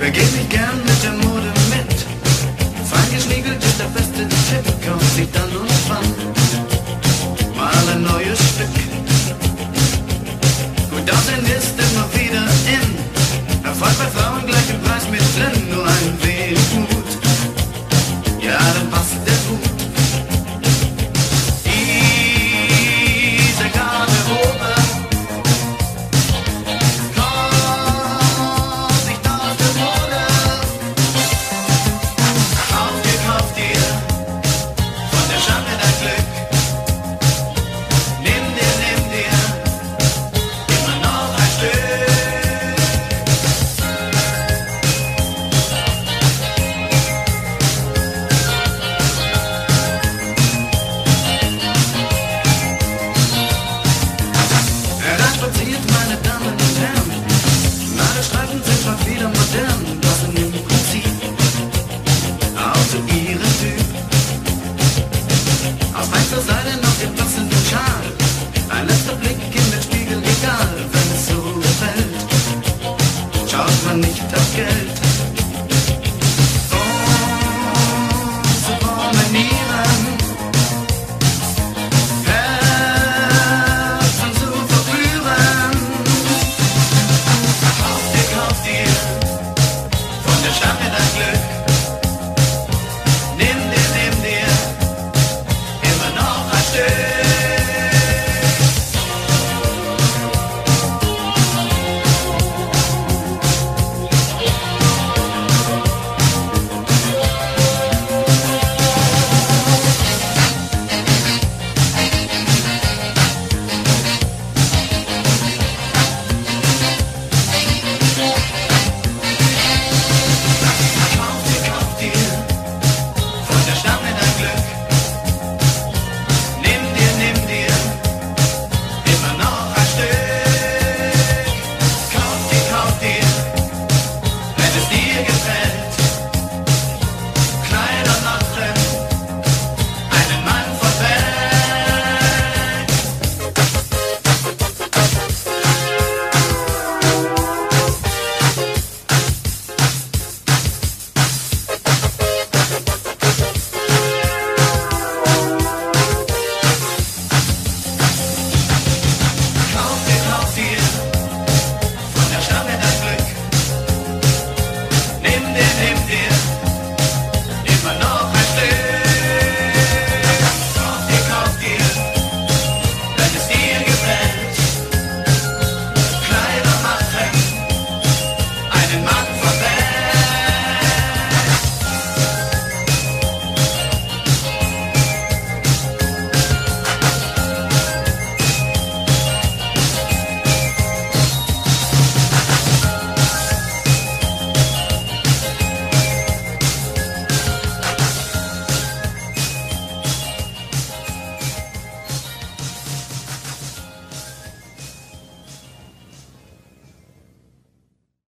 Begeb mich gern mit der Mode mit. Fein geschniegelt ist der beste Tipp, kauft sich dann und wann mal ein neues Stück. Gut aussehen ist immer wieder in. Erfolg bei Frauen gleich im Preis mit drin. Nur ein wenig Mut, ja, dann passt der Hut. Diese Garderobe kommt nicht aus der Mode. Kauf dir von der Schande dein Glück. Nimm dir immer noch ein Stück. Spaziert, meine Damen und Herren, Nadestreifen sind mal wieder modern, passen im Prinzip auch zu ihrem Typ. Aus weißer Seide noch den passenden Schal, ein letzter Blick in den Spiegel, egal, wenn es so gefällt, schaut man nicht auf Geld.